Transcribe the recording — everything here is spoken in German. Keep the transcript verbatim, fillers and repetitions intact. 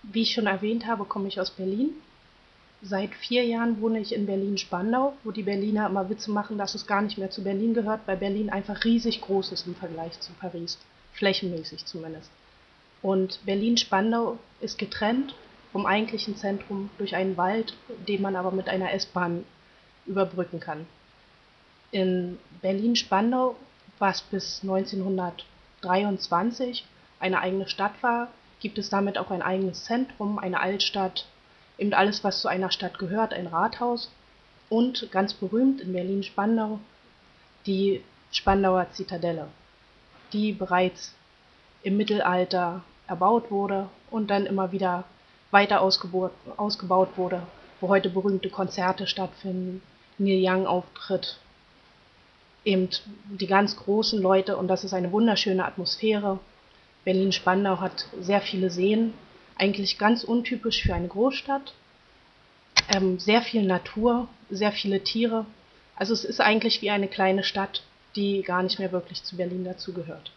Wie ich schon erwähnt habe, komme ich aus Berlin. Seit vier Jahren wohne ich in Berlin-Spandau, wo die Berliner immer Witze machen, dass es gar nicht mehr zu Berlin gehört, weil Berlin einfach riesig groß ist im Vergleich zu Paris, flächenmäßig zumindest. Und Berlin-Spandau ist getrennt vom eigentlichen Zentrum durch einen Wald, den man aber mit einer S-Bahn überbrücken kann. In Berlin-Spandau, was bis neunzehnhundertdreiundzwanzig eine eigene Stadt war, gibt es damit auch ein eigenes Zentrum, eine Altstadt, eben alles, was zu einer Stadt gehört, ein Rathaus und ganz berühmt in Berlin-Spandau die Spandauer Zitadelle, die bereits im Mittelalter erbaut wurde und dann immer wieder weiter ausgebaut, ausgebaut wurde, wo heute berühmte Konzerte stattfinden, Neil Young auftritt, eben die ganz großen Leute, und das ist eine wunderschöne Atmosphäre. Berlin-Spandau hat sehr viele Seen, eigentlich ganz untypisch für eine Großstadt, ähm, sehr viel Natur, sehr viele Tiere. Also es ist eigentlich wie eine kleine Stadt, die gar nicht mehr wirklich zu Berlin dazugehört.